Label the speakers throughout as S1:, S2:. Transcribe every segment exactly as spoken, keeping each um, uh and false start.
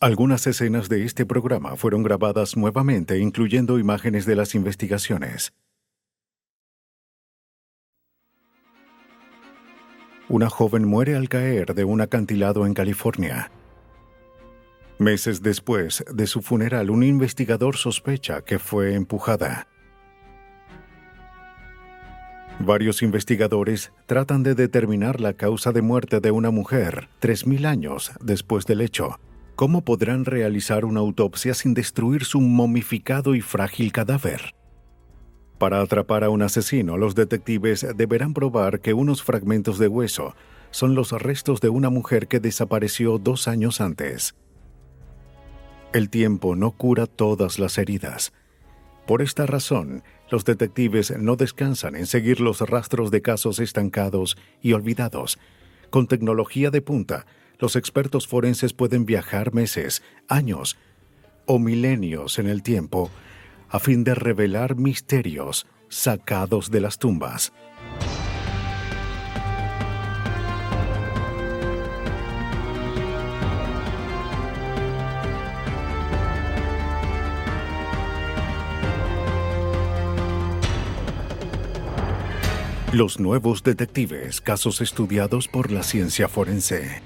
S1: Algunas escenas de este programa fueron grabadas nuevamente, incluyendo imágenes de las investigaciones. Una joven muere al caer de un acantilado en California. Meses después de su funeral, un investigador sospecha que fue empujada. Varios investigadores tratan de determinar la causa de muerte de una mujer tres mil años después del hecho. ¿Cómo podrán realizar una autopsia sin destruir su momificado y frágil cadáver? Para atrapar a un asesino, los detectives deberán probar que unos fragmentos de hueso son los restos de una mujer que desapareció dos años antes. El tiempo no cura todas las heridas. Por esta razón, los detectives no descansan en seguir los rastros de casos estancados y olvidados. Con tecnología de punta, los expertos forenses pueden viajar meses, años o milenios en el tiempo a fin de revelar misterios sacados de las tumbas. Los nuevos detectives, casos estudiados por la ciencia forense.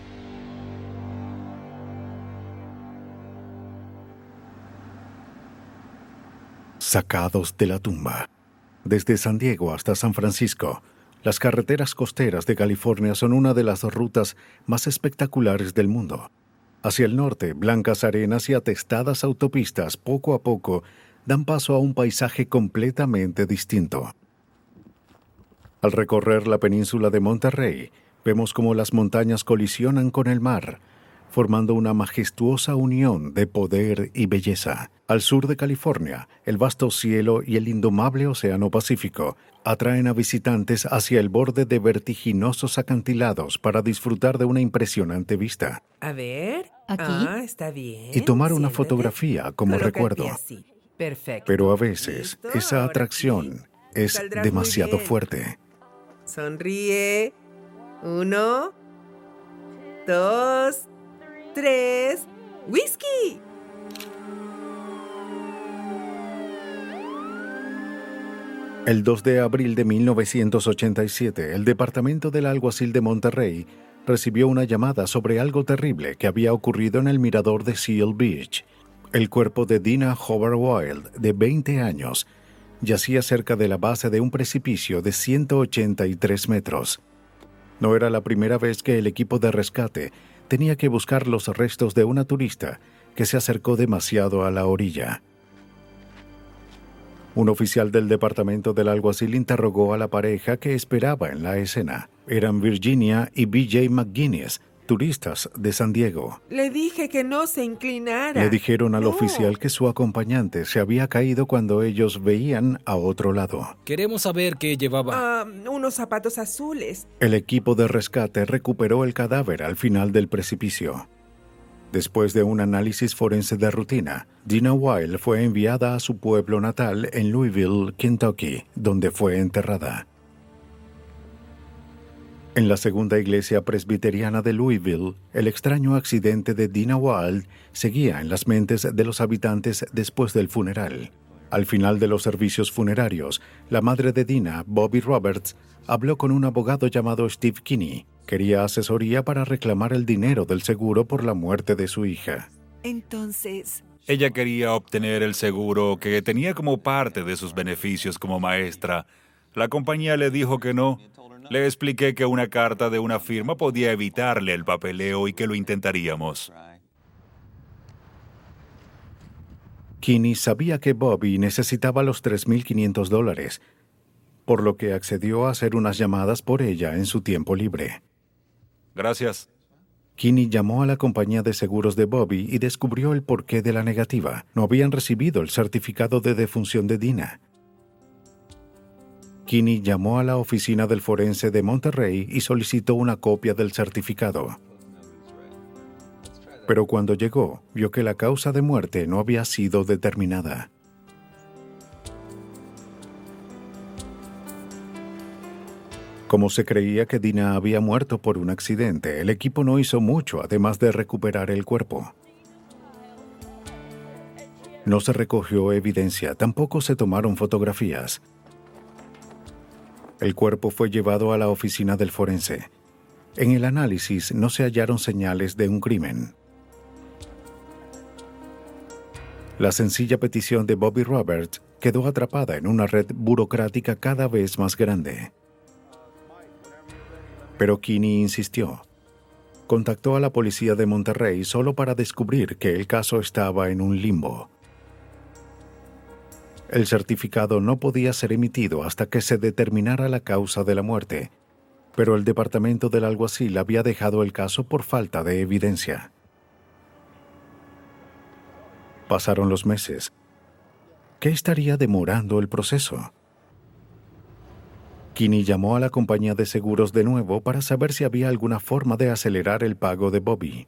S1: Sacados de la tumba. Desde San Diego hasta San Francisco, las carreteras costeras de California son una de las rutas más espectaculares del mundo. Hacia el norte, blancas arenas y atestadas autopistas poco a poco dan paso a un paisaje completamente distinto. Al recorrer la península de Monterrey, vemos cómo las montañas colisionan con el mar, formando una majestuosa unión de poder y belleza. Al sur de California, el vasto cielo y el indomable océano Pacífico atraen a visitantes hacia el borde de vertiginosos acantilados para disfrutar de una impresionante vista.
S2: A ver,
S3: ¿Aquí?
S2: Ah, está bien.
S1: Y tomar una
S2: Siéntate.
S1: fotografía como
S2: Coloca el
S1: recuerdo.
S2: pie así. Perfecto.
S1: Pero a veces,
S2: ¿Listo?
S1: esa
S2: Ahora
S1: atracción
S2: aquí.
S1: es
S2: Saldrás muy
S1: demasiado
S2: bien.
S1: fuerte.
S2: Sonríe. Uno, dos, tres. ¡Whisky!
S1: El dos de abril de mil novecientos ochenta y siete, el Departamento del Alguacil de Monterrey recibió una llamada sobre algo terrible que había ocurrido en el mirador de Seal Beach. El cuerpo de Dina Hobart Wild, de veinte años, yacía cerca de la base de un precipicio de ciento ochenta y tres metros. No era la primera vez que el equipo de rescate tenía que buscar los restos de una turista que se acercó demasiado a la orilla. Un oficial del departamento del alguacil interrogó a la pareja que esperaba en la escena. Eran Virginia y B J McGuinness, turistas de San Diego.
S2: Le dije que no se inclinara.
S1: Le dijeron al
S2: No.
S1: oficial que su acompañante se había caído cuando ellos veían a otro lado.
S4: Queremos saber qué llevaba.
S2: Ah, unos zapatos azules.
S1: El equipo de rescate recuperó el cadáver al final del precipicio. Después de un análisis forense de rutina, Dina Wild fue enviada a su pueblo natal en Louisville, Kentucky, donde fue enterrada. En la segunda iglesia presbiteriana de Louisville, el extraño accidente de Dina Wild seguía en las mentes de los habitantes después del funeral. Al final de los servicios funerarios, la madre de Dina, Bobby Roberts, habló con un abogado llamado Steve Kinney. Quería asesoría para reclamar el dinero del seguro por la muerte de su hija.
S5: Entonces,
S6: Ella quería obtener el seguro que tenía como parte de sus beneficios como maestra. La compañía le dijo que no. Le expliqué que una carta de una firma podía evitarle el papeleo y que lo intentaríamos.
S1: Kinney sabía que Bobby necesitaba los tres mil quinientos dólares, por lo que accedió a hacer unas llamadas por ella en su tiempo libre.
S6: Gracias.
S1: Kinney llamó a la compañía de seguros de Bobby y descubrió el porqué de la negativa. No habían recibido el certificado de defunción de Dina. Kinney llamó a la oficina del forense de Monterrey y solicitó una copia del certificado. Pero cuando llegó, vio que la causa de muerte no había sido determinada. Como se creía que Dina había muerto por un accidente, el equipo no hizo mucho además de recuperar el cuerpo. No se recogió evidencia, tampoco se tomaron fotografías. El cuerpo fue llevado a la oficina del forense. En el análisis no se hallaron señales de un crimen. La sencilla petición de Bobby Roberts quedó atrapada en una red burocrática cada vez más grande. Pero Kinney insistió. Contactó a la policía de Monterrey solo para descubrir que el caso estaba en un limbo. El certificado no podía ser emitido hasta que se determinara la causa de la muerte, pero el departamento del alguacil había dejado el caso por falta de evidencia. Pasaron los meses. ¿Qué estaría demorando el proceso? Kinney llamó a la compañía de seguros de nuevo para saber si había alguna forma de acelerar el pago de Bobby.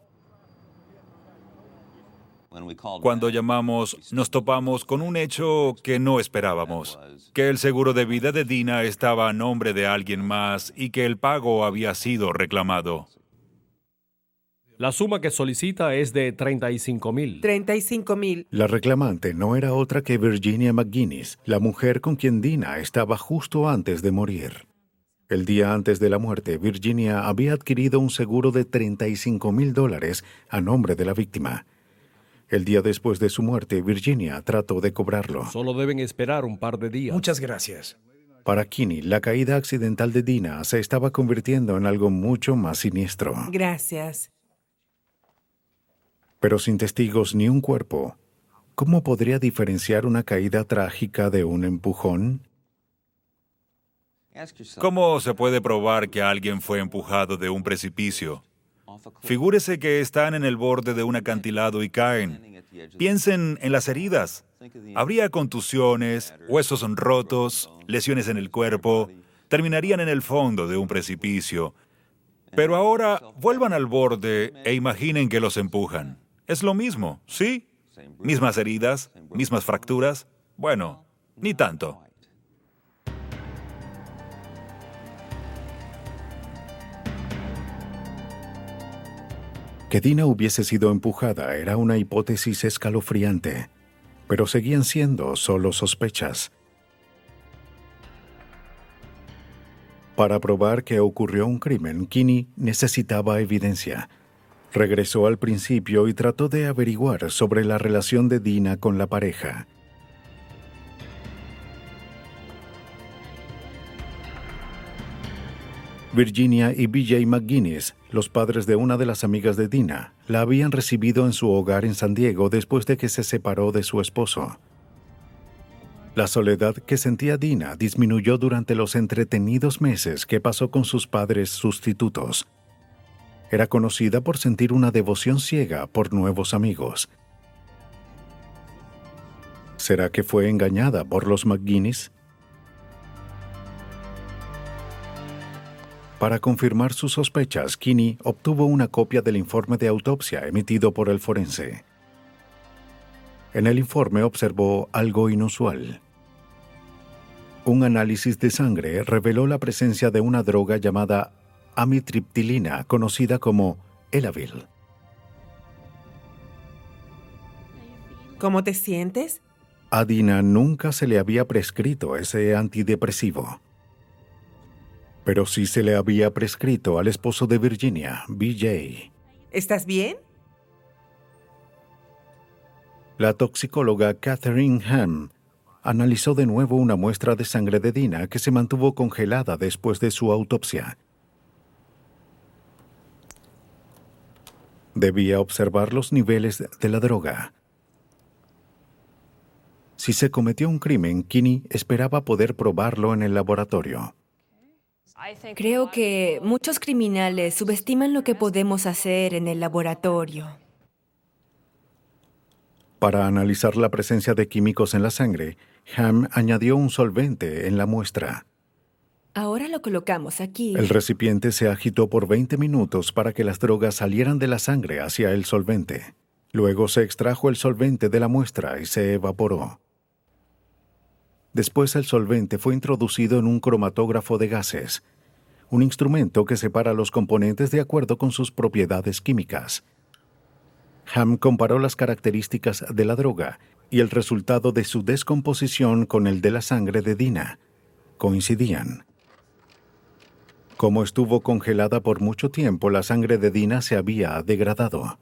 S6: Cuando llamamos, nos topamos con un hecho que no esperábamos, que el seguro de vida de Dina estaba a nombre de alguien más y que el pago había sido reclamado.
S3: La suma que solicita es de treinta y cinco mil.
S2: treinta y cinco mil.
S1: La reclamante no era otra que Virginia McGuinness, la mujer con quien Dina estaba justo antes de morir. El día antes de la muerte, Virginia había adquirido un seguro de treinta y cinco mil dólares a nombre de la víctima. El día después de su muerte, Virginia trató de cobrarlo.
S3: Solo deben esperar un par de días.
S4: Muchas gracias.
S1: Para Kinney, la caída accidental de Dina se estaba convirtiendo en algo mucho más siniestro.
S2: Gracias.
S1: Pero sin testigos ni un cuerpo, ¿cómo podría diferenciar una caída trágica de un empujón?
S6: ¿Cómo se puede probar que alguien fue empujado de un precipicio? Figúrese que están en el borde de un acantilado y caen. Piensen en las heridas. Habría contusiones, huesos rotos, lesiones en el cuerpo. Terminarían en el fondo de un precipicio. Pero ahora vuelvan al borde e imaginen que los empujan. Es lo mismo, ¿sí? Mismas heridas, mismas fracturas. Bueno, ni tanto.
S1: Que Dina hubiese sido empujada era una hipótesis escalofriante, pero seguían siendo solo sospechas. Para probar que ocurrió un crimen, Kinney necesitaba evidencia. Regresó al principio y trató de averiguar sobre la relación de Dina con la pareja. Virginia y B J McGuinness, los padres de una de las amigas de Dina, la habían recibido en su hogar en San Diego después de que se separó de su esposo. La soledad que sentía Dina disminuyó durante los entretenidos meses que pasó con sus padres sustitutos. Era conocida por sentir una devoción ciega por nuevos amigos. ¿Será que fue engañada por los McGuinness? Para confirmar sus sospechas, Kinney obtuvo una copia del informe de autopsia emitido por el forense. En el informe observó algo inusual. Un análisis de sangre reveló la presencia de una droga llamada amitriptilina, conocida como Elavil.
S2: ¿Cómo te sientes?
S1: A Dina nunca se le había prescrito ese antidepresivo. Pero sí se le había prescrito al esposo de Virginia, B J.
S2: ¿Estás bien?
S1: La toxicóloga Catherine Ham analizó de nuevo una muestra de sangre de Dina que se mantuvo congelada después de su autopsia. Debía observar los niveles de la droga. Si se cometió un crimen, Kinney esperaba poder probarlo en el laboratorio.
S5: Creo que muchos criminales subestiman lo que podemos hacer en el laboratorio.
S1: Para analizar la presencia de químicos en la sangre, Ham añadió un solvente en la muestra.
S5: Ahora lo colocamos aquí.
S1: El recipiente se agitó por veinte minutos para que las drogas salieran de la sangre hacia el solvente. Luego se extrajo el solvente de la muestra y se evaporó. Después el solvente fue introducido en un cromatógrafo de gases, un instrumento que separa los componentes de acuerdo con sus propiedades químicas. Ham comparó las características de la droga y el resultado de su descomposición con el de la sangre de Dina coincidían. Como estuvo congelada por mucho tiempo, la sangre de Dina se había degradado.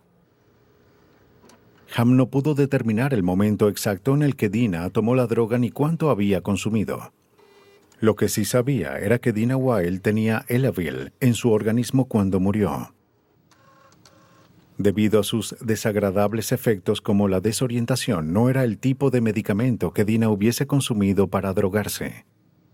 S1: Ham no pudo determinar el momento exacto en el que Dina tomó la droga ni cuánto había consumido. Lo que sí sabía era que Dina Wilde tenía Elavil en su organismo cuando murió. Debido a sus desagradables efectos como la desorientación, no era el tipo de medicamento que Dina hubiese consumido para drogarse.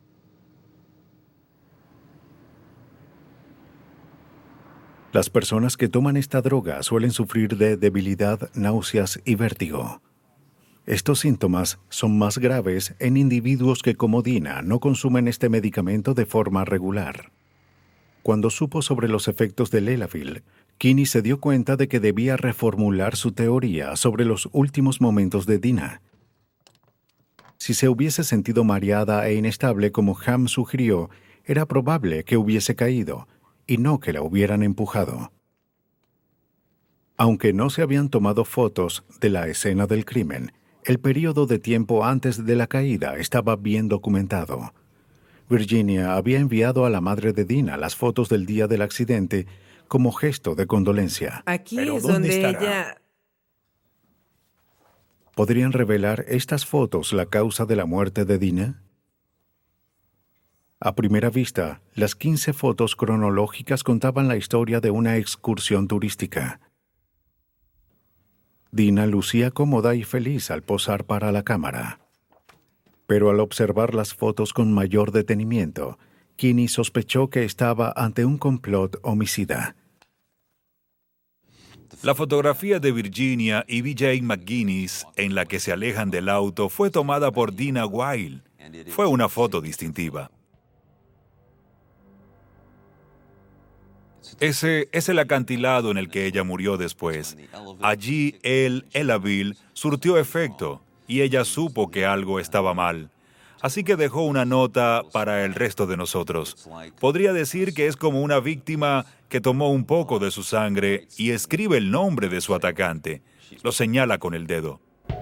S1: Las personas que toman esta droga suelen sufrir de debilidad, náuseas y vértigo. Estos síntomas son más graves en individuos que, como Dina, no consumen este medicamento de forma regular. Cuando supo sobre los efectos del Elavil, Kinney se dio cuenta de que debía reformular su teoría sobre los últimos momentos de Dina. Si se hubiese sentido mareada e inestable como Ham sugirió, era probable que hubiese caído, y no que la hubieran empujado. Aunque no se habían tomado fotos de la escena del crimen, el período de tiempo antes de la caída estaba bien documentado. Virginia había enviado a la madre de Dina las fotos del día del accidente como gesto de condolencia.
S2: Aquí
S6: ¿Pero
S2: es
S6: dónde
S2: donde
S6: estará?
S2: ella...
S1: ¿Podrían revelar estas fotos la causa de la muerte de Dina? A primera vista, las quince fotos cronológicas contaban la historia de una excursión turística. Dina lucía cómoda y feliz al posar para la cámara. Pero al observar las fotos con mayor detenimiento, Kinney sospechó que estaba ante un complot homicida.
S6: La fotografía de Virginia y B J McGuinness en la que se alejan del auto fue tomada por Dina Wilde. Fue una foto distintiva. Ese es el acantilado en el que ella murió después. Allí el Elavil surtió efecto y ella supo que algo estaba mal. Así que dejó una nota para el resto de nosotros. Podría decir que es como una víctima que tomó un poco de su sangre y escribe el nombre de su atacante. Lo señala con el dedo.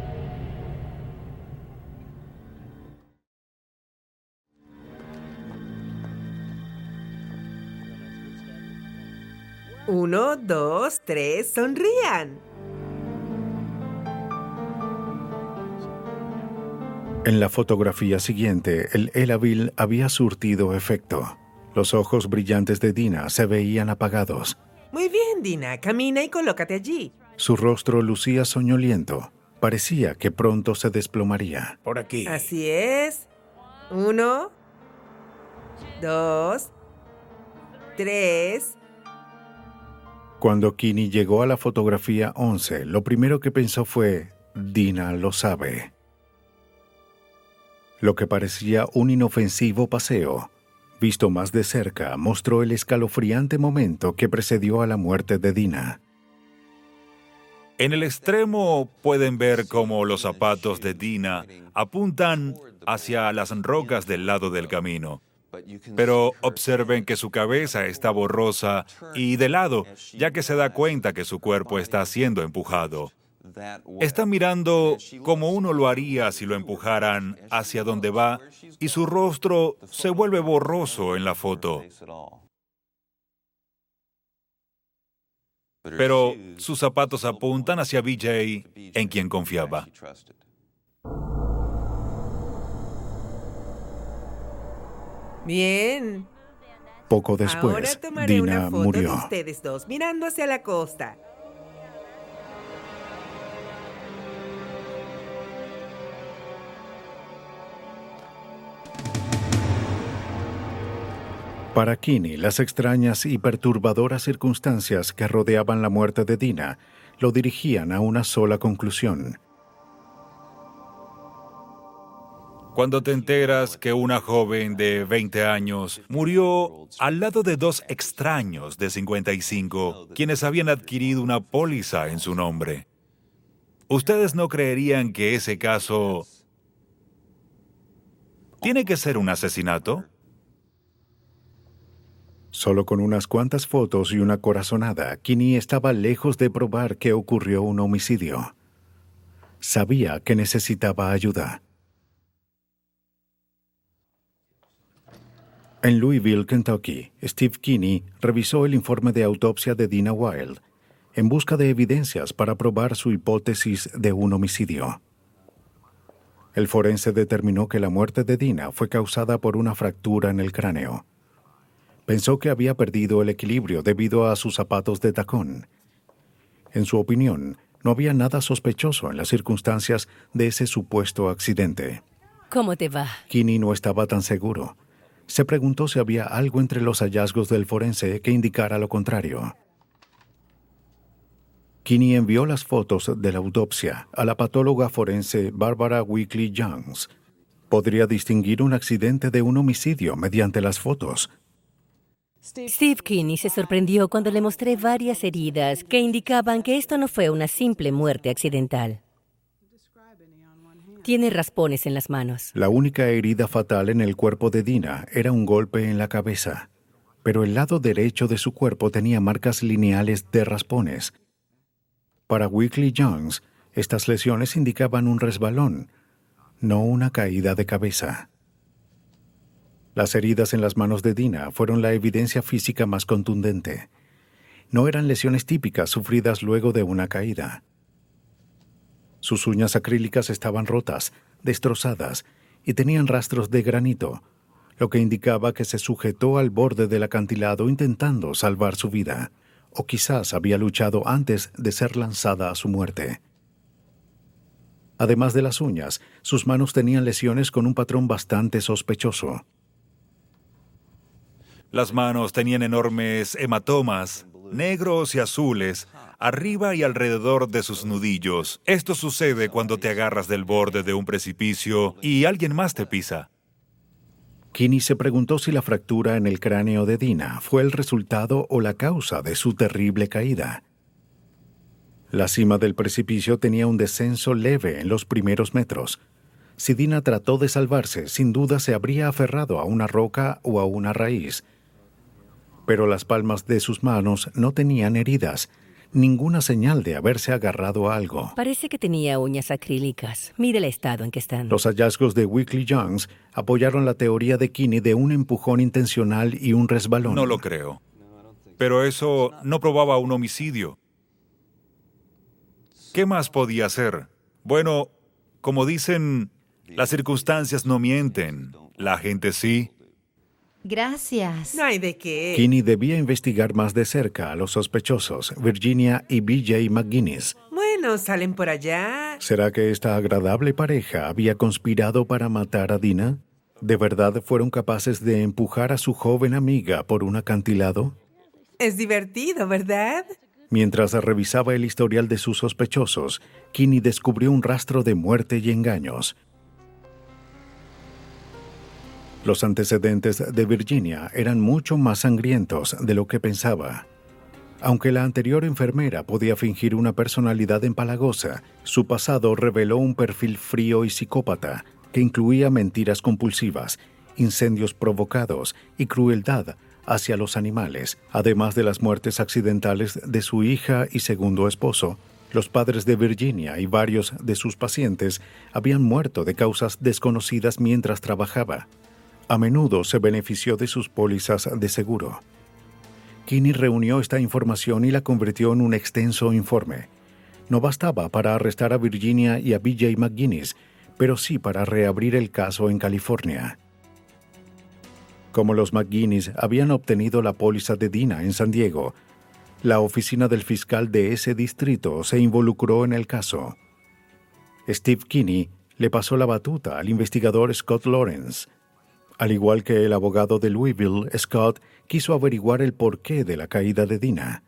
S2: Uno, dos, tres, sonrían.
S1: En la fotografía siguiente, el Elavil había surtido efecto. Los ojos brillantes de Dina se veían apagados.
S2: Muy bien, Dina. Camina y colócate allí.
S1: Su rostro lucía soñoliento. Parecía que pronto se desplomaría.
S4: Por aquí.
S2: Así es. Uno, dos, tres.
S1: Cuando Kinney llegó a la fotografía once, lo primero que pensó fue, Dina lo sabe. Lo que parecía un inofensivo paseo, visto más de cerca, mostró el escalofriante momento que precedió a la muerte de Dina.
S6: En el extremo pueden ver cómo los zapatos de Dina apuntan hacia las rocas del lado del camino. Pero observen que su cabeza está borrosa y de lado, ya que se da cuenta que su cuerpo está siendo empujado. Está mirando como uno lo haría si lo empujaran hacia donde va y su rostro se vuelve borroso en la foto. Pero sus zapatos apuntan hacia B J, en quien confiaba.
S2: Bien.
S1: Poco
S2: Ahora
S1: después,
S2: tomaré
S1: Dina
S2: una foto
S1: murió.
S2: de ustedes dos mirando hacia la costa.
S1: Para Kinney, las extrañas y perturbadoras circunstancias que rodeaban la muerte de Dina lo dirigían a una sola conclusión.
S6: Cuando te enteras que una joven de veinte años murió al lado de dos extraños de cincuenta y cinco, quienes habían adquirido una póliza en su nombre, ¿ustedes no creerían que ese caso tiene que ser un asesinato?
S1: Solo con unas cuantas fotos y una corazonada, Kinney estaba lejos de probar que ocurrió un homicidio. Sabía que necesitaba ayuda. En Louisville, Kentucky, Steve Kinney revisó el informe de autopsia de Dina Wilde en busca de evidencias para probar su hipótesis de un homicidio. El forense determinó que la muerte de Dina fue causada por una fractura en el cráneo. Pensó que había perdido el equilibrio debido a sus zapatos de tacón. En su opinión, no había nada sospechoso en las circunstancias de ese supuesto accidente.
S7: ¿Cómo te va?
S1: Kinney no estaba tan seguro. Se preguntó si había algo entre los hallazgos del forense que indicara lo contrario. Kinney envió las fotos de la autopsia a la patóloga forense Barbara Weekly Jones. Podría distinguir un accidente de un homicidio mediante las fotos.
S7: Steve Kinney se sorprendió cuando le mostré varias heridas que indicaban que esto no fue una simple muerte accidental. Tiene raspones en las manos.
S1: La única herida fatal en el cuerpo de Dina era un golpe en la cabeza, pero el lado derecho de su cuerpo tenía marcas lineales de raspones. Para Weekly Jones, estas lesiones indicaban un resbalón, no una caída de cabeza. Las heridas en las manos de Dina fueron la evidencia física más contundente. No eran lesiones típicas sufridas luego de una caída. Sus uñas acrílicas estaban rotas, destrozadas, y tenían rastros de granito, lo que indicaba que se sujetó al borde del acantilado intentando salvar su vida, o quizás había luchado antes de ser lanzada a su muerte. Además de las uñas, sus manos tenían lesiones con un patrón bastante sospechoso.
S6: Las manos tenían enormes hematomas, negros y azules, arriba y alrededor de sus nudillos. Esto sucede cuando te agarras del borde de un precipicio y alguien más te pisa.
S1: Kinney se preguntó si la fractura en el cráneo de Dina fue el resultado o la causa de su terrible caída. La cima del precipicio tenía un descenso leve en los primeros metros. Si Dina trató de salvarse, sin duda se habría aferrado a una roca o a una raíz. Pero las palmas de sus manos no tenían heridas, ninguna señal de haberse agarrado a algo.
S7: Parece que tenía uñas acrílicas. Mire el estado en que están.
S1: Los hallazgos de Weekly Jones apoyaron la teoría de Kinney de un empujón intencional y un resbalón.
S6: No lo creo. Pero eso no probaba un homicidio. ¿Qué más podía hacer? Bueno, como dicen, las circunstancias no mienten. La gente sí.
S8: Gracias.
S2: No hay de qué.
S1: Kinney debía investigar más de cerca a los sospechosos, Virginia y B J McGuinness.
S2: Bueno, salen por allá.
S1: ¿Será que esta agradable pareja había conspirado para matar a Dina? ¿De verdad fueron capaces de empujar a su joven amiga por un acantilado?
S2: Es divertido, ¿verdad?
S1: Mientras revisaba el historial de sus sospechosos, Kinney descubrió un rastro de muerte y engaños. Los antecedentes de Virginia eran mucho más sangrientos de lo que pensaba. Aunque la anterior enfermera podía fingir una personalidad empalagosa, su pasado reveló un perfil frío y psicópata que incluía mentiras compulsivas, incendios provocados y crueldad hacia los animales. Además de las muertes accidentales de su hija y segundo esposo, los padres de Virginia y varios de sus pacientes habían muerto de causas desconocidas mientras trabajaba. A menudo se benefició de sus pólizas de seguro. Kinney reunió esta información y la convirtió en un extenso informe. No bastaba para arrestar a Virginia y a B J McGuinness, pero sí para reabrir el caso en California. Como los McGuinness habían obtenido la póliza de Dina en San Diego, la oficina del fiscal de ese distrito se involucró en el caso. Steve Kinney le pasó la batuta al investigador Scott Lawrence. Al igual que el abogado de Louisville, Scott quiso averiguar el porqué de la caída de Dina.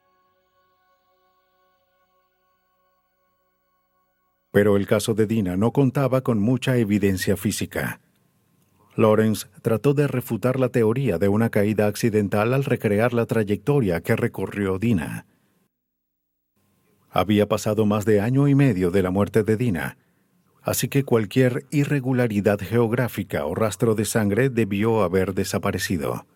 S1: Pero el caso de Dina no contaba con mucha evidencia física. Lawrence trató de refutar la teoría de una caída accidental al recrear la trayectoria que recorrió Dina. Había pasado más de año y medio de la muerte de Dina, así que cualquier irregularidad geográfica o rastro de sangre debió haber desaparecido.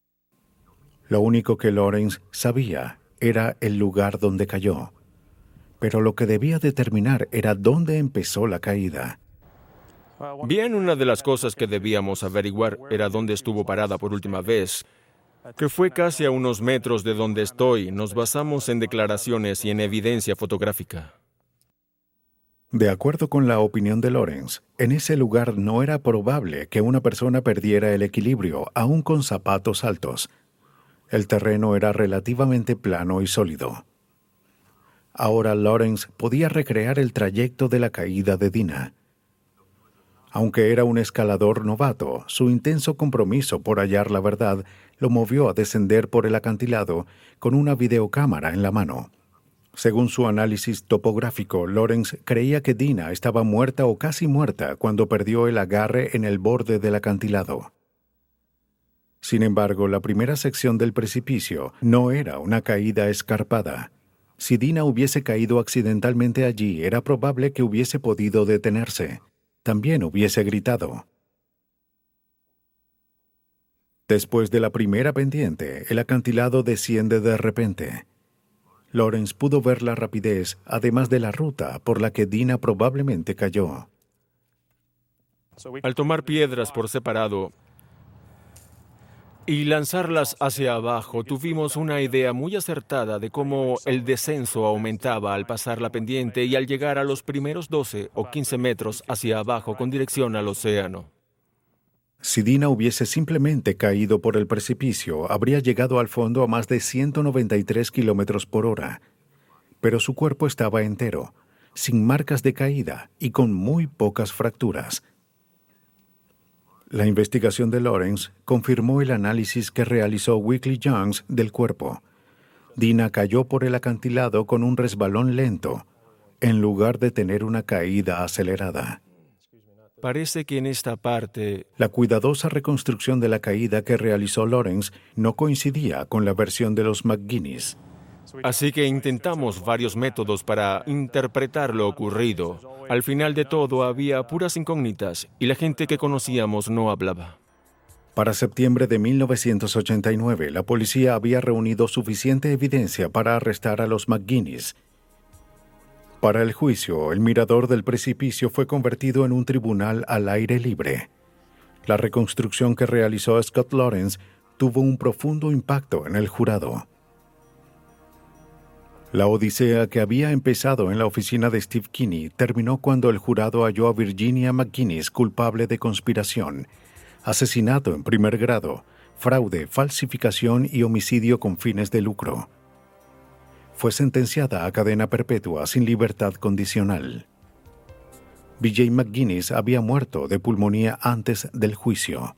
S1: Lo único que Lawrence sabía era el lugar donde cayó, pero lo que debía determinar era dónde empezó la caída.
S9: Bien, una de las cosas que debíamos averiguar era dónde estuvo parada por última vez, que fue casi a unos metros de donde estoy. Nos basamos en declaraciones y en evidencia fotográfica.
S1: De acuerdo con la opinión de Lawrence, en ese lugar no era probable que una persona perdiera el equilibrio, aún con zapatos altos. El terreno era relativamente plano y sólido. Ahora Lawrence podía recrear el trayecto de la caída de Dina. Aunque era un escalador novato, su intenso compromiso por hallar la verdad lo movió a descender por el acantilado con una videocámara en la mano. Según su análisis topográfico, Lawrence creía que Dina estaba muerta o casi muerta cuando perdió el agarre en el borde del acantilado. Sin embargo, la primera sección del precipicio no era una caída escarpada. Si Dina hubiese caído accidentalmente allí, era probable que hubiese podido detenerse. También hubiese gritado. Después de la primera pendiente, el acantilado desciende de repente. Lawrence pudo ver la rapidez, además de la ruta por la que Dina probablemente cayó.
S9: Al tomar piedras por separado y lanzarlas hacia abajo, tuvimos una idea muy acertada de cómo el descenso aumentaba al pasar la pendiente y al llegar a los primeros doce o quince metros hacia abajo con dirección al océano.
S1: Si Dina hubiese simplemente caído por el precipicio, habría llegado al fondo a más de ciento noventa y tres kilómetros por hora. Pero su cuerpo estaba entero, sin marcas de caída y con muy pocas fracturas. La investigación de Lawrence confirmó el análisis que realizó Weekly Jones del cuerpo. Dina cayó por el acantilado con un resbalón lento, en lugar de tener una caída acelerada.
S9: Parece que en esta parte...
S1: La cuidadosa reconstrucción de la caída que realizó Lawrence no coincidía con la versión de los McGuinness.
S9: Así que intentamos varios métodos para interpretar lo ocurrido. Al final de todo había puras incógnitas y la gente que conocíamos no hablaba.
S1: Para septiembre de mil novecientos ochenta y nueve, la policía había reunido suficiente evidencia para arrestar a los McGuinness. Para el juicio, el mirador del precipicio fue convertido en un tribunal al aire libre. La reconstrucción que realizó Scott Lawrence tuvo un profundo impacto en el jurado. La odisea que había empezado en la oficina de Steve Kinney terminó cuando el jurado halló a Virginia McGuinness culpable de conspiración, asesinato en primer grado, fraude, falsificación y homicidio con fines de lucro. Fue sentenciada a cadena perpetua sin libertad condicional. B J McGuinness había muerto de pulmonía antes del juicio.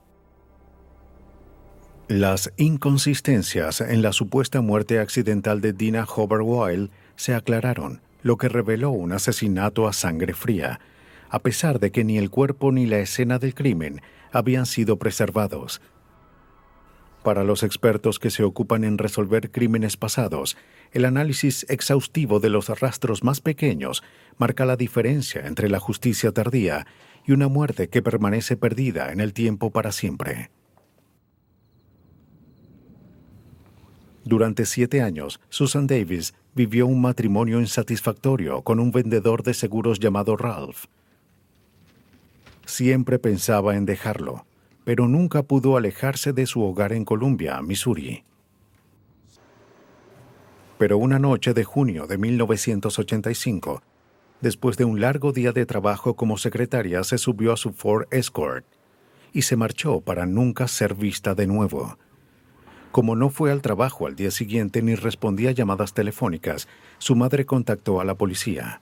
S1: Las inconsistencias en la supuesta muerte accidental de Dina Hobart-Weil se aclararon, lo que reveló un asesinato a sangre fría, a pesar de que ni el cuerpo ni la escena del crimen habían sido preservados. Para los expertos que se ocupan en resolver crímenes pasados, el análisis exhaustivo de los rastros más pequeños marca la diferencia entre la justicia tardía y una muerte que permanece perdida en el tiempo para siempre. Durante siete años, Susan Davis vivió un matrimonio insatisfactorio con un vendedor de seguros llamado Ralph. Siempre pensaba en dejarlo, pero nunca pudo alejarse de su hogar en Columbia, Missouri. Pero una noche de junio de mil novecientos ochenta y cinco, después de un largo día de trabajo como secretaria, se subió a su Ford Escort y se marchó para nunca ser vista de nuevo. Como no fue al trabajo al día siguiente ni respondía a llamadas telefónicas, su madre contactó a la policía.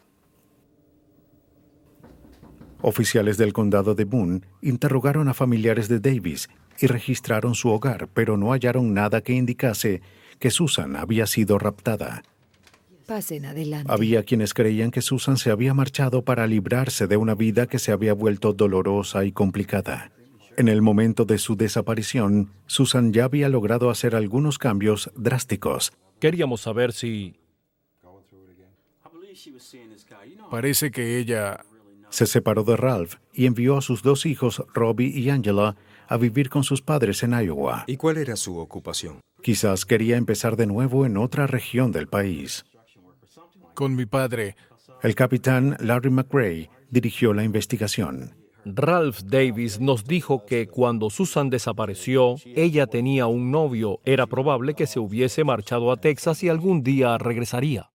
S1: Oficiales del condado de Boone interrogaron a familiares de Davis y registraron su hogar, pero no hallaron nada que indicase que Susan había sido raptada.
S8: Pasen adelante.
S1: Había quienes creían que Susan se había marchado para librarse de una vida que se había vuelto dolorosa y complicada. En el momento de su desaparición, Susan ya había logrado hacer algunos cambios drásticos.
S3: Queríamos saber si...
S10: Parece que ella...
S1: Se separó de Ralph y envió a sus dos hijos, Robbie y Angela, a vivir con sus padres en Iowa.
S11: ¿Y cuál era su ocupación?
S1: Quizás quería empezar de nuevo en otra región del país.
S10: con mi padre.
S1: El capitán Larry McRae dirigió la investigación.
S3: Ralph Davis nos dijo que cuando Susan desapareció, ella tenía un novio. Era probable que se hubiese marchado a Texas y algún día regresaría.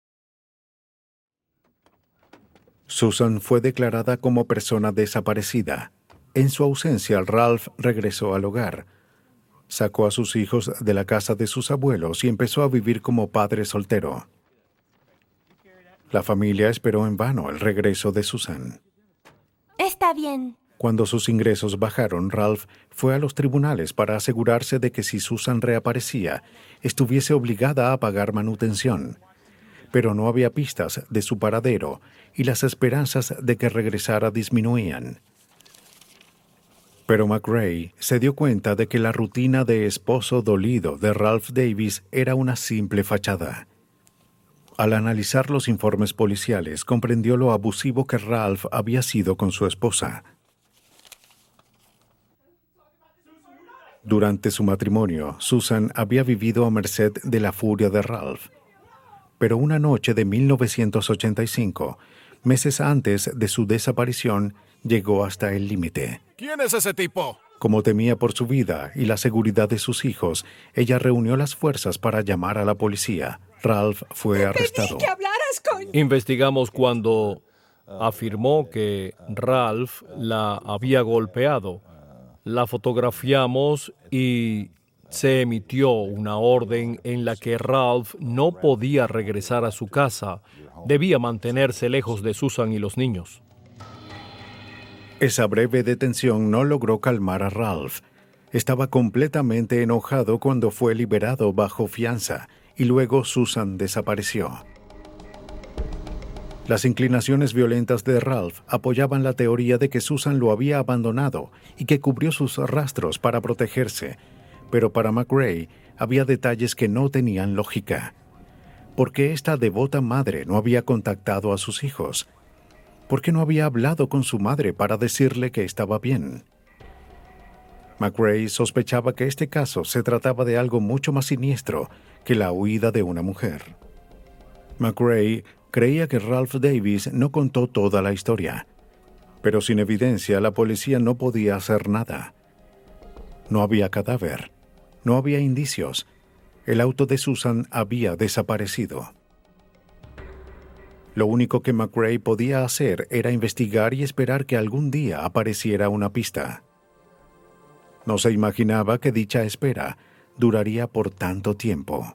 S1: Susan fue declarada como persona desaparecida. En su ausencia, Ralph regresó al hogar. Sacó a sus hijos de la casa de sus abuelos y empezó a vivir como padre soltero. La familia esperó en vano el regreso de Susan.
S11: Está bien.
S1: Cuando sus ingresos bajaron, Ralph fue a los tribunales para asegurarse de que si Susan reaparecía, estuviese obligada a pagar manutención. Pero no había pistas de su paradero y las esperanzas de que regresara disminuían. Pero McRae se dio cuenta de que la rutina de esposo dolido de Ralph Davis era una simple fachada. Al analizar los informes policiales, comprendió lo abusivo que Ralph había sido con su esposa. Durante su matrimonio, Susan había vivido a merced de la furia de Ralph. Pero una noche de mil novecientos ochenta y cinco, meses antes de su desaparición, llegó hasta el límite.
S10: ¿Quién es ese tipo?
S1: Como temía por su vida y la seguridad de sus hijos, ella reunió las fuerzas para llamar a la policía. Ralph fue arrestado.
S8: ¡Que hablaras con...
S3: Investigamos cuando afirmó que Ralph la había golpeado. La fotografiamos y se emitió una orden en la que Ralph no podía regresar a su casa. Debía mantenerse lejos de Susan y los niños.
S1: Esa breve detención no logró calmar a Ralph. Estaba completamente enojado cuando fue liberado bajo fianza y luego Susan desapareció. Las inclinaciones violentas de Ralph apoyaban la teoría de que Susan lo había abandonado y que cubrió sus rastros para protegerse, pero para McRae había detalles que no tenían lógica. ¿Por qué esta devota madre no había contactado a sus hijos? ¿Por qué no había hablado con su madre para decirle que estaba bien? McRae sospechaba que este caso se trataba de algo mucho más siniestro que la huida de una mujer. McRae creía que Ralph Davis no contó toda la historia, pero sin evidencia la policía no podía hacer nada. No había cadáver, no había indicios. El auto de Susan había desaparecido. Lo único que McRae podía hacer era investigar y esperar que algún día apareciera una pista. No se imaginaba que dicha espera duraría por tanto tiempo.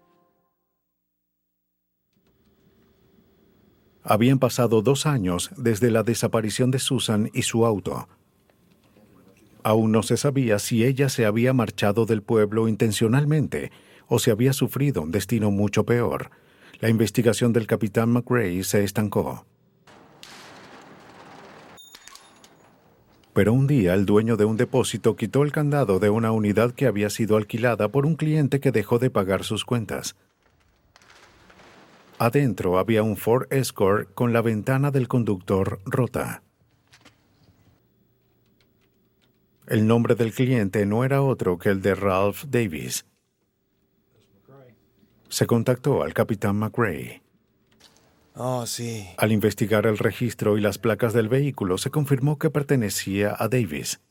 S1: Habían pasado dos años desde la desaparición de Susan y su auto. Aún no se sabía si ella se había marchado del pueblo intencionalmente o si había sufrido un destino mucho peor. La investigación del capitán McRae se estancó. Pero un día el dueño de un depósito quitó el candado de una unidad que había sido alquilada por un cliente que dejó de pagar sus cuentas. Adentro había un Ford Escort con la ventana del conductor rota. El nombre del cliente no era otro que el de Ralph Davis. Se contactó al capitán McRae.
S12: Oh, sí.
S1: Al investigar el registro y las placas del vehículo, se confirmó que pertenecía a Davis.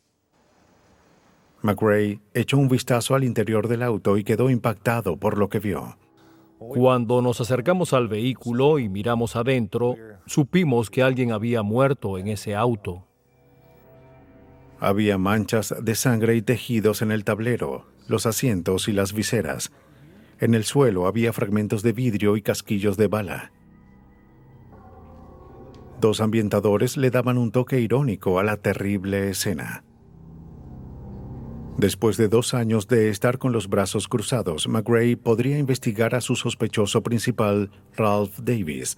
S1: McRae echó un vistazo al interior del auto y quedó impactado por lo que vio.
S3: Cuando nos acercamos al vehículo y miramos adentro, supimos que alguien había muerto en ese auto.
S1: Había manchas de sangre y tejidos en el tablero, los asientos y las viseras. En el suelo había fragmentos de vidrio y casquillos de bala. Dos ambientadores le daban un toque irónico a la terrible escena. Después de dos años de estar con los brazos cruzados, McRae podría investigar a su sospechoso principal, Ralph Davis.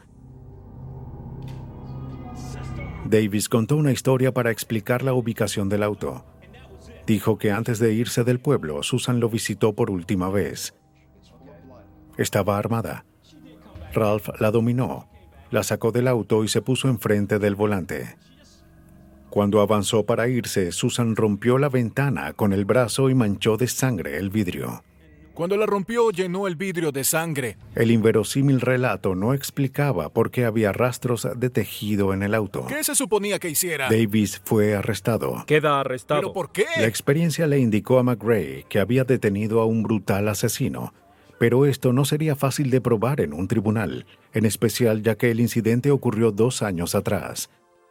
S1: Davis contó una historia para explicar la ubicación del auto. Dijo que antes de irse del pueblo, Susan lo visitó por última vez. Estaba armada. Ralph la dominó, la sacó del auto y se puso enfrente del volante. Cuando avanzó para irse, Susan rompió la ventana con el brazo y manchó de sangre el vidrio.
S10: Cuando la rompió, llenó el vidrio de sangre.
S1: El inverosímil relato no explicaba por qué había rastros de tejido en el auto.
S10: ¿Qué se suponía que hiciera?
S1: Davis fue arrestado.
S3: Queda arrestado.
S10: ¿Pero por qué?
S1: La experiencia le indicó a McRae que había detenido a un brutal asesino, pero esto no sería fácil de probar en un tribunal, en especial ya que el incidente ocurrió dos años atrás.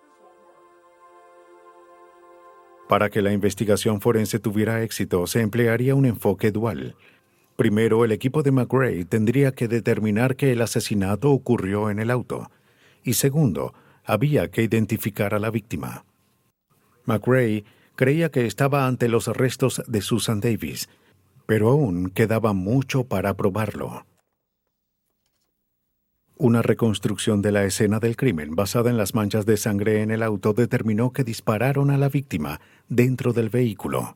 S1: Para que la investigación forense tuviera éxito, se emplearía un enfoque dual. Primero, el equipo de McRae tendría que determinar que el asesinato ocurrió en el auto. Y segundo, había que identificar a la víctima. McRae creía que estaba ante los restos de Susan Davis, pero aún quedaba mucho para probarlo. Una reconstrucción de la escena del crimen basada en las manchas de sangre en el auto determinó que dispararon a la víctima dentro del vehículo.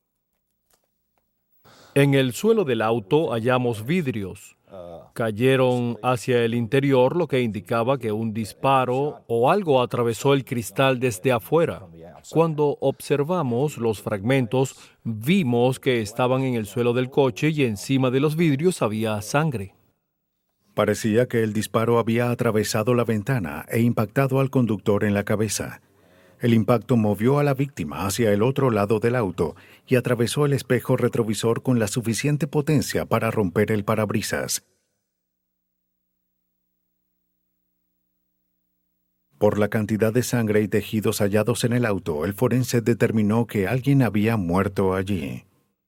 S3: En el suelo del auto hallamos vidrios. Cayeron hacia el interior, lo que indicaba que un disparo o algo atravesó el cristal desde afuera. Cuando observamos los fragmentos, vimos que estaban en el suelo del coche y encima de los vidrios había sangre.
S1: Parecía que el disparo había atravesado la ventana e impactado al conductor en la cabeza. El impacto movió a la víctima hacia el otro lado del auto y atravesó el espejo retrovisor con la suficiente potencia para romper el parabrisas. Por la cantidad de sangre y tejidos hallados en el auto, el forense determinó que alguien había muerto allí.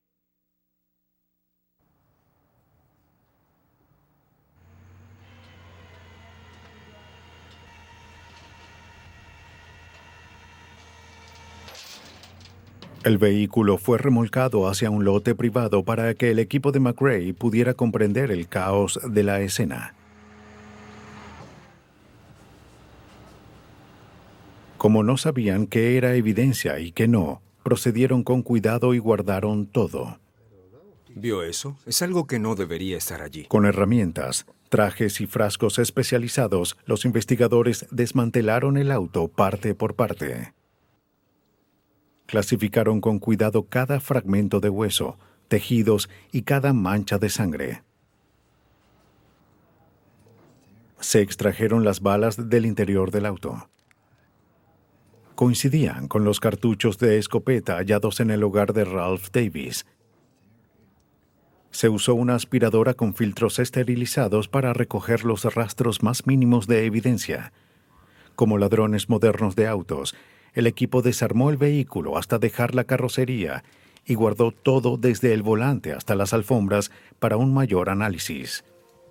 S1: El vehículo fue remolcado hacia un lote privado para que el equipo de McRae pudiera comprender el caos de la escena. Como no sabían qué era evidencia y qué no, procedieron con cuidado y guardaron todo.
S13: ¿Vio eso? Es algo que no debería estar allí.
S1: Con herramientas, trajes y frascos especializados, los investigadores desmantelaron el auto parte por parte. Clasificaron con cuidado cada fragmento de hueso, tejidos y cada mancha de sangre. Se extrajeron las balas del interior del auto. Coincidían con los cartuchos de escopeta hallados en el hogar de Ralph Davis. Se usó una aspiradora con filtros esterilizados para recoger los rastros más mínimos de evidencia. Como ladrones modernos de autos, el equipo desarmó el vehículo hasta dejar la carrocería y guardó todo desde el volante hasta las alfombras para un mayor análisis.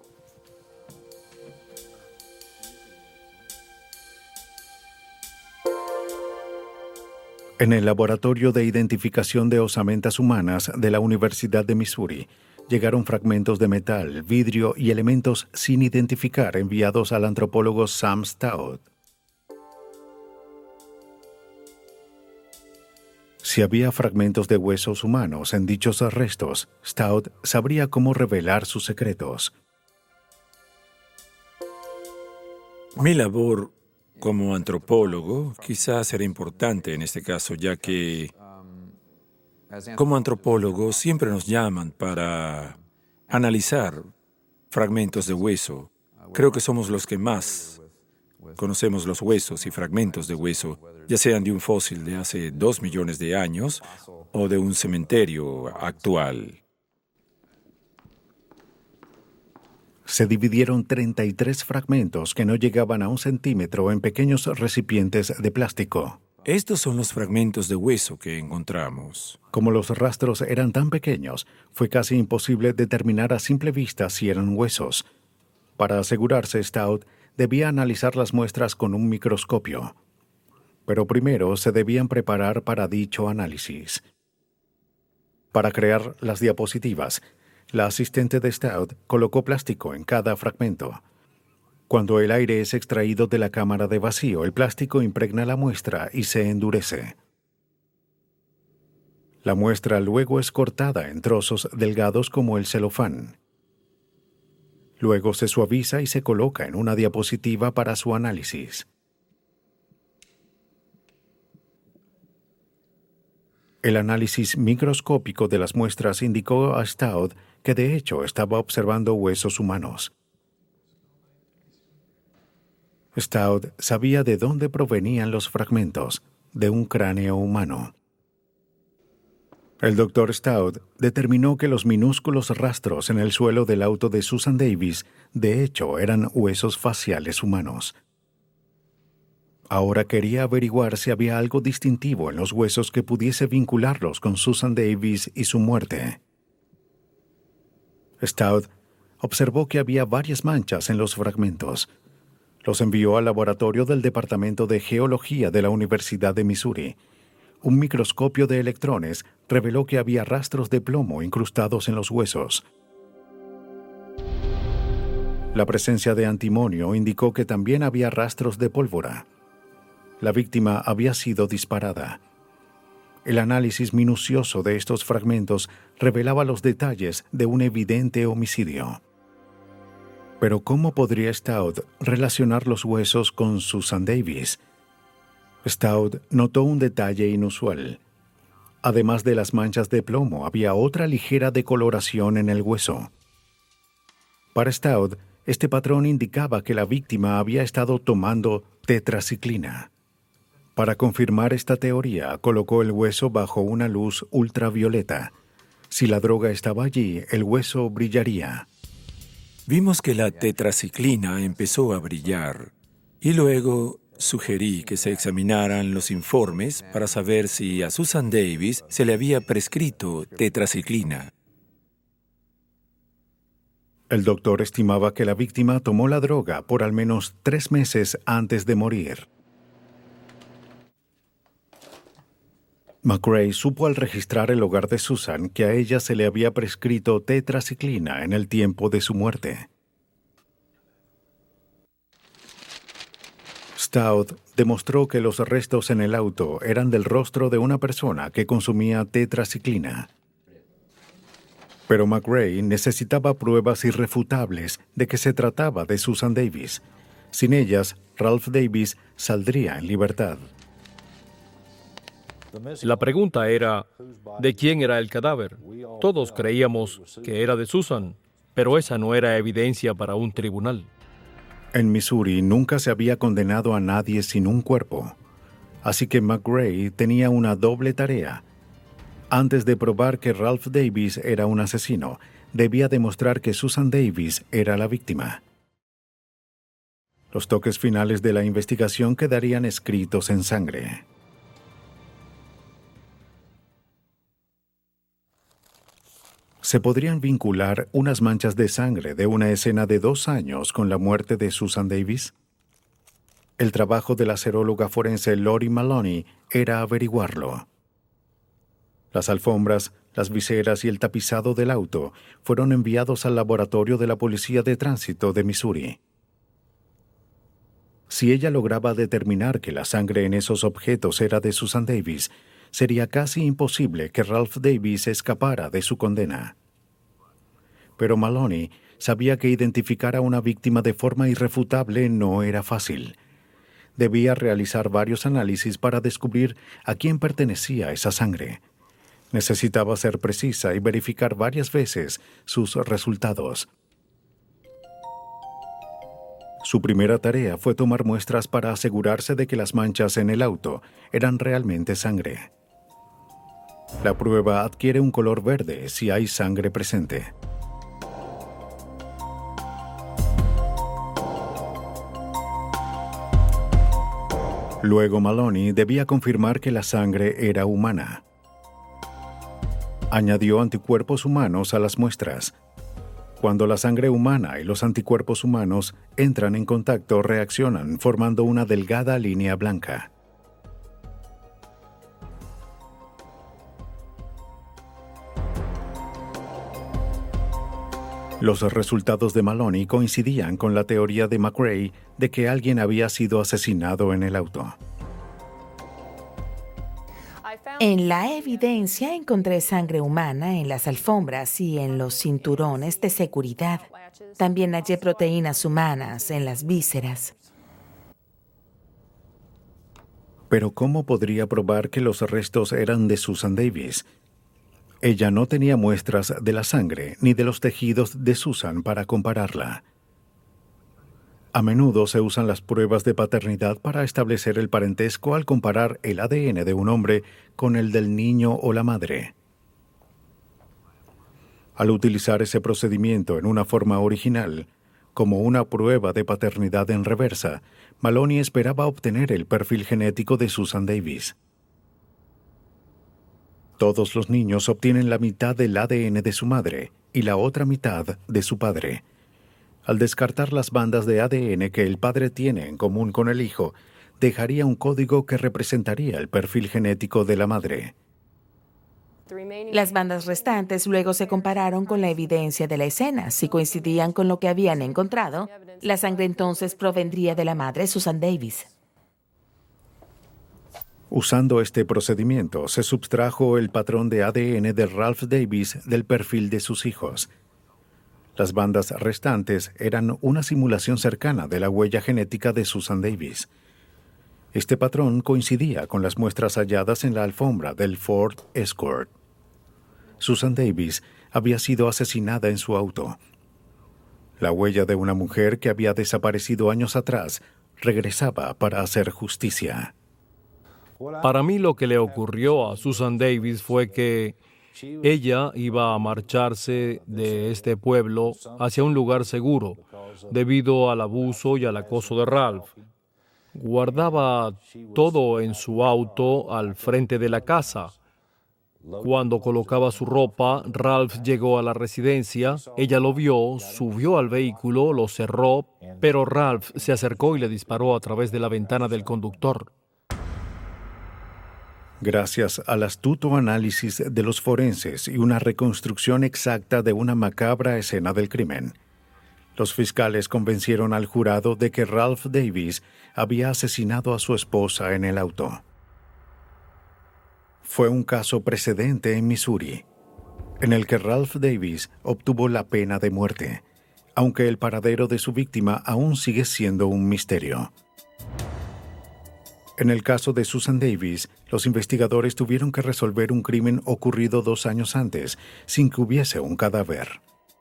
S1: En el Laboratorio de Identificación de Osamentas Humanas de la Universidad de Missouri, llegaron fragmentos de metal, vidrio y elementos sin identificar enviados al antropólogo Sam Stout. Si había fragmentos de huesos humanos en dichos restos, Stout sabría cómo revelar sus secretos.
S14: Mi labor como antropólogo quizás será importante en este caso, ya que como antropólogos siempre nos llaman para analizar fragmentos de hueso. Creo que somos los que más conocemos los huesos y fragmentos de hueso, ya sean de un fósil de hace dos millones de años o de un cementerio actual.
S1: Se dividieron treinta y tres fragmentos que no llegaban a un centímetro en pequeños recipientes de plástico.
S14: Estos son los fragmentos de hueso que encontramos.
S1: Como los rastros eran tan pequeños, fue casi imposible determinar a simple vista si eran huesos. Para asegurarse, Stout debía analizar las muestras con un microscopio. Pero primero se debían preparar para dicho análisis. Para crear las diapositivas, la asistente de Stout colocó plástico en cada fragmento. Cuando el aire es extraído de la cámara de vacío, el plástico impregna la muestra y se endurece. La muestra luego es cortada en trozos delgados como el celofán. Luego se suaviza y se coloca en una diapositiva para su análisis. El análisis microscópico de las muestras indicó a Stout que de hecho estaba observando huesos humanos. Stout sabía de dónde provenían los fragmentos, de un cráneo humano. El doctor Stout determinó que los minúsculos rastros en el suelo del auto de Susan Davis, de hecho, eran huesos faciales humanos. Ahora quería averiguar si había algo distintivo en los huesos que pudiese vincularlos con Susan Davis y su muerte. Stout observó que había varias manchas en los fragmentos. Los envió al laboratorio del Departamento de Geología de la Universidad de Missouri. Un microscopio de electrones reveló que había rastros de plomo incrustados en los huesos. La presencia de antimonio indicó que también había rastros de pólvora. La víctima había sido disparada. El análisis minucioso de estos fragmentos revelaba los detalles de un evidente homicidio. Pero ¿cómo podría Stout relacionar los huesos con Susan Davis? Stout notó un detalle inusual. Además de las manchas de plomo, había otra ligera decoloración en el hueso. Para Stout, este patrón indicaba que la víctima había estado tomando tetraciclina. Para confirmar esta teoría, colocó el hueso bajo una luz ultravioleta. Si la droga estaba allí, el hueso brillaría.
S14: Vimos que la tetraciclina empezó a brillar y luego sugerí que se examinaran los informes para saber si a Susan Davis se le había prescrito tetraciclina.
S1: El doctor estimaba que la víctima tomó la droga por al menos tres meses antes de morir. McRae supo al registrar el hogar de Susan que a ella se le había prescrito tetraciclina en el tiempo de su muerte. Stout demostró que los restos en el auto eran del rostro de una persona que consumía tetraciclina. Pero McRae necesitaba pruebas irrefutables de que se trataba de Susan Davis. Sin ellas, Ralph Davis saldría en libertad.
S3: La pregunta era, ¿de quién era el cadáver? Todos creíamos que era de Susan, pero esa no era evidencia para un tribunal.
S1: En Missouri nunca se había condenado a nadie sin un cuerpo, así que McRae tenía una doble tarea. Antes de probar que Ralph Davis era un asesino, debía demostrar que Susan Davis era la víctima. Los toques finales de la investigación quedarían escritos en sangre. Se podrían vincular unas manchas de sangre de una escena de dos años con la muerte de Susan Davis. El trabajo de la seróloga forense Lori Maloney era averiguarlo. Las alfombras, las viseras y el tapizado del auto fueron enviados al laboratorio de la Policía de Tránsito de Missouri. Si ella lograba determinar que la sangre en esos objetos era de Susan Davis, sería casi imposible que Ralph Davis escapara de su condena. Pero Maloney sabía que identificar a una víctima de forma irrefutable no era fácil. Debía realizar varios análisis para descubrir a quién pertenecía esa sangre. Necesitaba ser precisa y verificar varias veces sus resultados. Su primera tarea fue tomar muestras para asegurarse de que las manchas en el auto eran realmente sangre. La prueba adquiere un color verde si hay sangre presente. Luego Maloney debía confirmar que la sangre era humana. Añadió anticuerpos humanos a las muestras. Cuando la sangre humana y los anticuerpos humanos entran en contacto, reaccionan formando una delgada línea blanca. Los resultados de Maloney coincidían con la teoría de McRae de que alguien había sido asesinado en el auto.
S15: En la evidencia encontré sangre humana en las alfombras y en los cinturones de seguridad. También hallé proteínas humanas en las vísceras.
S1: Pero ¿cómo podría probar que los restos eran de Susan Davis? Ella no tenía muestras de la sangre ni de los tejidos de Susan para compararla. A menudo se usan las pruebas de paternidad para establecer el parentesco al comparar el A D N de un hombre con el del niño o la madre. Al utilizar ese procedimiento en una forma original, como una prueba de paternidad en reversa, Maloney esperaba obtener el perfil genético de Susan Davis. Todos los niños obtienen la mitad del A D N de su madre y la otra mitad de su padre. Al descartar las bandas de A D N que el padre tiene en común con el hijo, dejaría un código que representaría el perfil genético de la madre.
S15: Las bandas restantes luego se compararon con la evidencia de la escena. Si coincidían con lo que habían encontrado, la sangre entonces provendría de la madre Susan Davis.
S1: Usando este procedimiento, se subtrajo el patrón de A D N de Ralph Davis del perfil de sus hijos. Las bandas restantes eran una simulación cercana de la huella genética de Susan Davis. Este patrón coincidía con las muestras halladas en la alfombra del Ford Escort. Susan Davis había sido asesinada en su auto. La huella de una mujer que había desaparecido años atrás regresaba para hacer justicia.
S3: Para mí lo que le ocurrió a Susan Davis fue que ella iba a marcharse de este pueblo hacia un lugar seguro debido al abuso y al acoso de Ralph. Guardaba todo en su auto al frente de la casa. Cuando colocaba su ropa, Ralph llegó a la residencia, ella lo vio, subió al vehículo, lo cerró, pero Ralph se acercó y le disparó a través de la ventana del conductor.
S1: Gracias al astuto análisis de los forenses y una reconstrucción exacta de una macabra escena del crimen, los fiscales convencieron al jurado de que Ralph Davis había asesinado a su esposa en el auto. Fue un caso precedente en Missouri, en el que Ralph Davis obtuvo la pena de muerte, aunque el paradero de su víctima aún sigue siendo un misterio. En el caso de Susan Davis, los investigadores tuvieron que resolver un crimen ocurrido dos años antes, sin que hubiese un cadáver.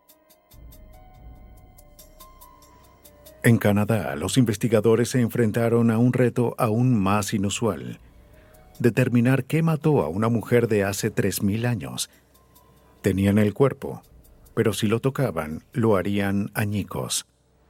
S1: En Canadá, los investigadores se enfrentaron a un reto aún más inusual: determinar qué mató a una mujer de hace tres mil años. Tenían el cuerpo, pero si lo tocaban, lo harían añicos.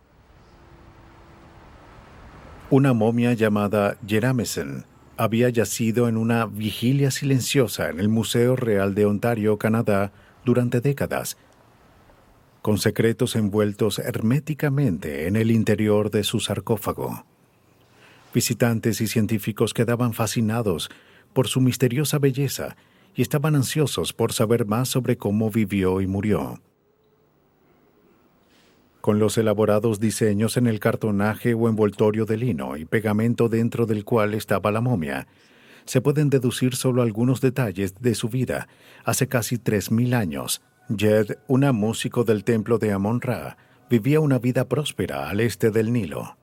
S1: Una momia llamada Jeramesen había yacido en una vigilia silenciosa en el Museo Real de Ontario, Canadá, durante décadas, con secretos envueltos herméticamente en el interior de su sarcófago. Visitantes y científicos quedaban fascinados por su misteriosa belleza y estaban ansiosos por saber más sobre cómo vivió y murió. Con los elaborados diseños en el cartonaje o envoltorio de lino y pegamento dentro del cual estaba la momia, se pueden deducir solo algunos detalles de su vida. Hace casi tres mil años, Jed, una músico del templo de Amon-Ra, vivía una vida próspera al este del Nilo.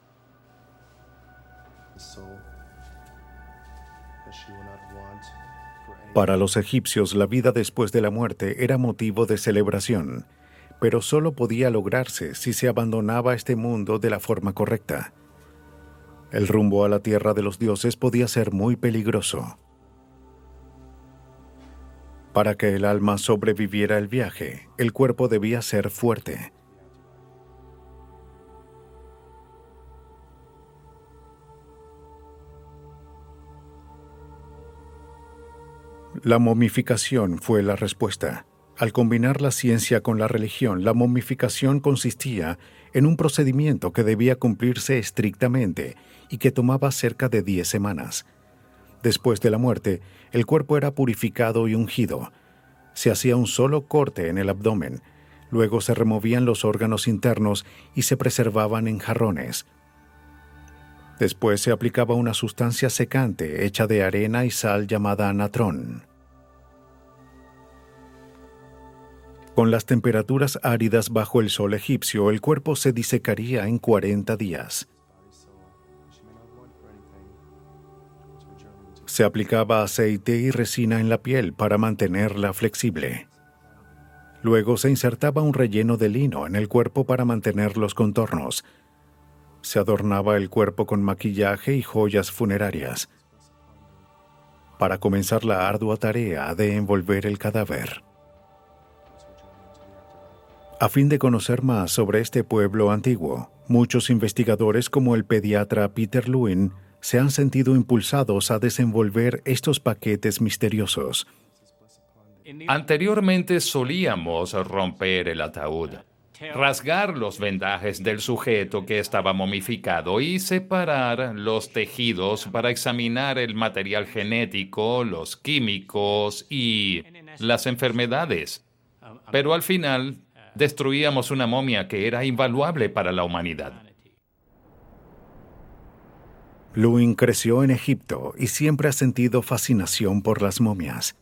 S1: Para los egipcios, la vida después de la muerte era motivo de celebración, pero solo podía lograrse si se abandonaba este mundo de la forma correcta. El rumbo a la tierra de los dioses podía ser muy peligroso. Para que el alma sobreviviera el viaje, el cuerpo debía ser fuerte. La momificación fue la respuesta. Al combinar la ciencia con la religión, la momificación consistía en un procedimiento que debía cumplirse estrictamente y que tomaba cerca de diez semanas. Después de la muerte, el cuerpo era purificado y ungido. Se hacía un solo corte en el abdomen, luego se removían los órganos internos y se preservaban en jarrones. Después se aplicaba una sustancia secante hecha de arena y sal llamada natrón. Con las temperaturas áridas bajo el sol egipcio, el cuerpo se disecaría en cuarenta días. Se aplicaba aceite y resina en la piel para mantenerla flexible. Luego se insertaba un relleno de lino en el cuerpo para mantener los contornos. Se adornaba el cuerpo con maquillaje y joyas funerarias para comenzar la ardua tarea de envolver el cadáver. A fin de conocer más sobre este pueblo antiguo, muchos investigadores como el pediatra Peter Lewin se han sentido impulsados a desenvolver estos paquetes misteriosos.
S16: Anteriormente solíamos romper el ataúd, rasgar los vendajes del sujeto que estaba momificado y separar los tejidos para examinar el material genético, los químicos y las enfermedades. Pero al final destruíamos una momia que era invaluable para la humanidad.
S1: Lewin creció en Egipto y siempre ha sentido fascinación por las momias.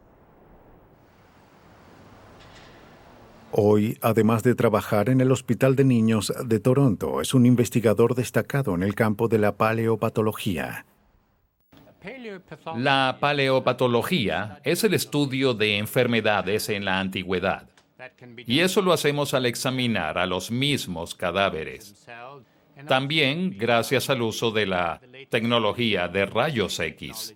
S1: Hoy, además de trabajar en el Hospital de Niños de Toronto, es un investigador destacado en el campo de la paleopatología.
S16: La paleopatología es el estudio de enfermedades en la antigüedad. Y eso lo hacemos al examinar a los mismos cadáveres. También gracias al uso de la tecnología de rayos X.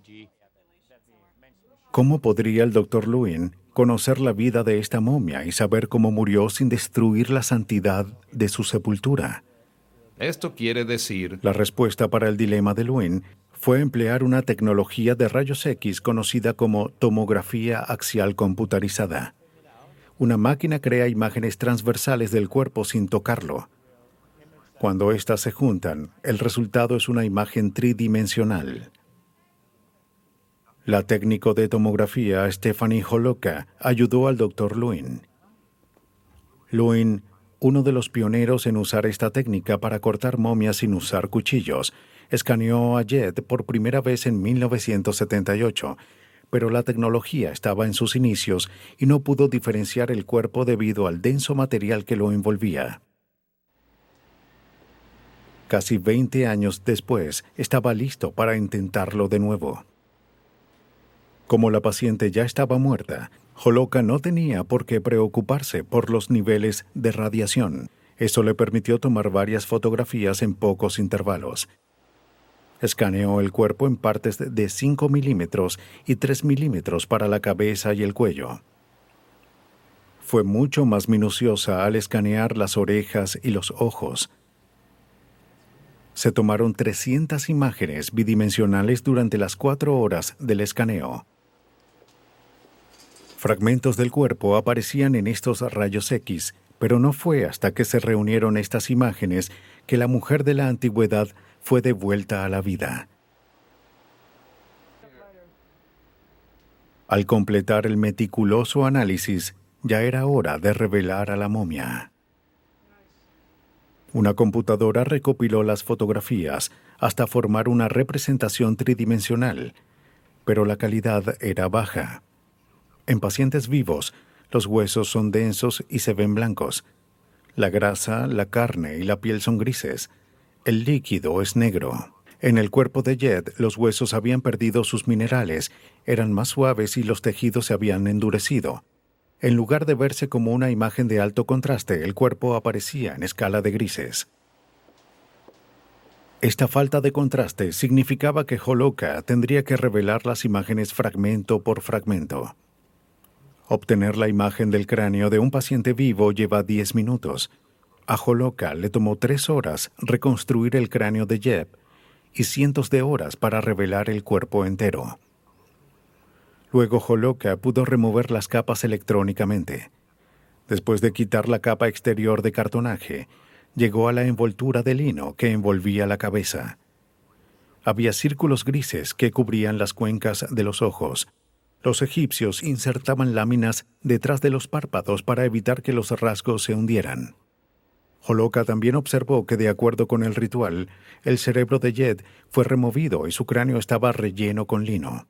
S1: ¿Cómo podría el doctor Lewin conocer la vida de esta momia y saber cómo murió sin destruir la santidad de su sepultura?
S16: Esto quiere decir...
S1: La respuesta para el dilema de Lewin fue emplear una tecnología de rayos X conocida como tomografía axial computarizada. Una máquina crea imágenes transversales del cuerpo sin tocarlo. Cuando éstas se juntan, el resultado es una imagen tridimensional. La técnico de tomografía Stephanie Holoka ayudó al doctor Lewin. Lewin, uno de los pioneros en usar esta técnica para cortar momias sin usar cuchillos, escaneó a Jed por primera vez en mil novecientos setenta y ocho, pero la tecnología estaba en sus inicios y no pudo diferenciar el cuerpo debido al denso material que lo envolvía. Casi veinte años después, estaba listo para intentarlo de nuevo. Como la paciente ya estaba muerta, Holoka no tenía por qué preocuparse por los niveles de radiación. Eso le permitió tomar varias fotografías en pocos intervalos. Escaneó el cuerpo en partes de cinco milímetros y tres milímetros para la cabeza y el cuello. Fue mucho más minuciosa al escanear las orejas y los ojos. Se tomaron trescientas imágenes bidimensionales durante las cuatro horas del escaneo. Fragmentos del cuerpo aparecían en estos rayos X, pero no fue hasta que se reunieron estas imágenes que la mujer de la antigüedad fue devuelta a la vida. Al completar el meticuloso análisis, ya era hora de revelar a la momia. Una computadora recopiló las fotografías hasta formar una representación tridimensional, pero la calidad era baja. En pacientes vivos, los huesos son densos y se ven blancos. La grasa, la carne y la piel son grises. El líquido es negro. En el cuerpo de Jed, los huesos habían perdido sus minerales, eran más suaves y los tejidos se habían endurecido. En lugar de verse como una imagen de alto contraste, el cuerpo aparecía en escala de grises. Esta falta de contraste significaba que Holoka tendría que revelar las imágenes fragmento por fragmento. Obtener la imagen del cráneo de un paciente vivo lleva diez minutos. A Holoka le tomó tres horas reconstruir el cráneo de Jed y cientos de horas para revelar el cuerpo entero. Luego Holoka pudo remover las capas electrónicamente. Después de quitar la capa exterior de cartonaje, llegó a la envoltura de lino que envolvía la cabeza. Había círculos grises que cubrían las cuencas de los ojos. Los egipcios insertaban láminas detrás de los párpados para evitar que los rasgos se hundieran. Holoka también observó que, de acuerdo con el ritual, el cerebro de Jed fue removido y su cráneo estaba relleno con lino.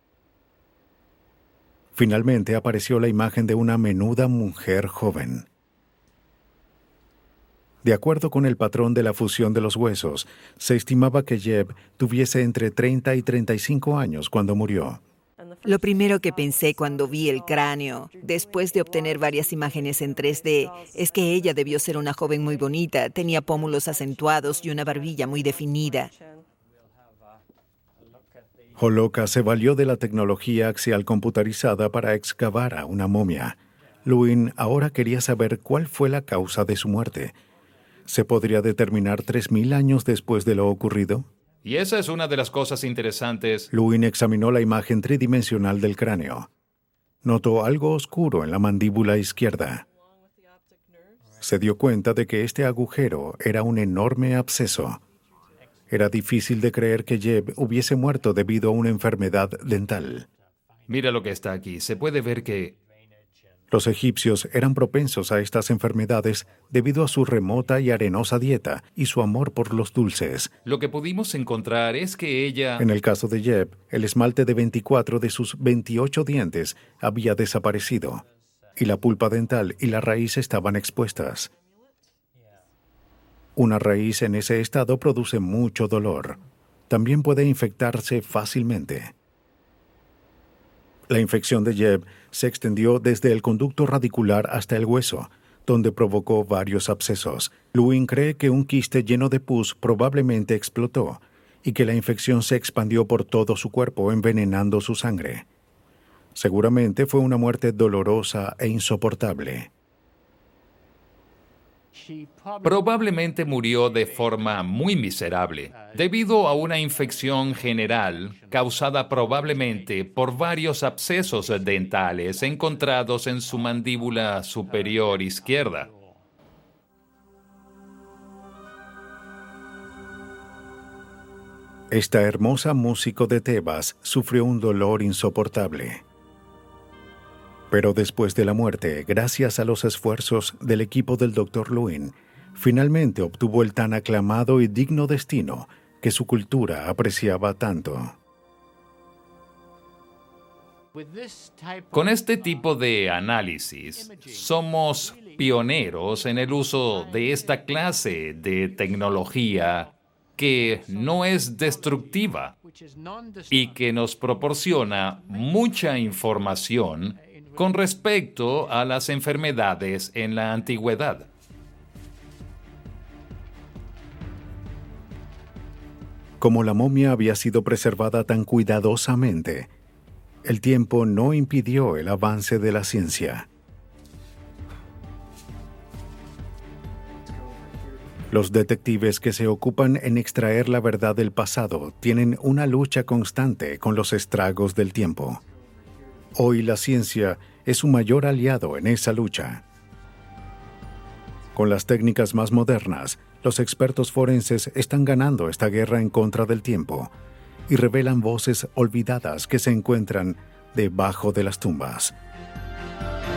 S1: Finalmente apareció la imagen de una menuda mujer joven. De acuerdo con el patrón de la fusión de los huesos, se estimaba que Jeb tuviese entre treinta y treinta y cinco años cuando murió.
S17: Lo primero que pensé cuando vi el cráneo, después de obtener varias imágenes en tres D, es que ella debió ser una joven muy bonita, tenía pómulos acentuados y una barbilla muy definida.
S1: Holoka se valió de la tecnología axial computarizada para excavar a una momia. Lewin ahora quería saber cuál fue la causa de su muerte. ¿Se podría determinar tres mil años después de lo ocurrido?
S16: Y esa es una de las cosas interesantes.
S1: Lewin examinó la imagen tridimensional del cráneo. Notó algo oscuro en la mandíbula izquierda. Se dio cuenta de que este agujero era un enorme absceso. Era difícil de creer que Jeb hubiese muerto debido a una enfermedad dental.
S16: Mira lo que está aquí. Se puede ver que
S1: los egipcios eran propensos a estas enfermedades debido a su remota y arenosa dieta y su amor por los dulces.
S16: Lo que pudimos encontrar es que ella...
S1: En el caso de Jeb, el esmalte de veinticuatro de sus veintiocho dientes había desaparecido, y la pulpa dental y la raíz estaban expuestas. Una raíz en ese estado produce mucho dolor. También puede infectarse fácilmente. La infección de Jeb se extendió desde el conducto radicular hasta el hueso, donde provocó varios abscesos. Lewin cree que un quiste lleno de pus probablemente explotó y que la infección se expandió por todo su cuerpo, envenenando su sangre. Seguramente fue una muerte dolorosa e insoportable.
S16: Probablemente murió de forma muy miserable, debido a una infección general causada probablemente por varios abscesos dentales encontrados en su mandíbula superior izquierda.
S1: Esta hermosa músico de Tebas sufrió un dolor insoportable. Pero después de la muerte, gracias a los esfuerzos del equipo del doctor Lewin, finalmente obtuvo el tan aclamado y digno destino que su cultura apreciaba tanto.
S16: Con este tipo de análisis, somos pioneros en el uso de esta clase de tecnología que no es destructiva y que nos proporciona mucha información con respecto a las enfermedades en la antigüedad.
S1: Como la momia había sido preservada tan cuidadosamente, el tiempo no impidió el avance de la ciencia. Los detectives que se ocupan en extraer la verdad del pasado tienen una lucha constante con los estragos del tiempo. Hoy la ciencia es su mayor aliado en esa lucha. Con las técnicas más modernas, los expertos forenses están ganando esta guerra en contra del tiempo y revelan voces olvidadas que se encuentran debajo de las tumbas.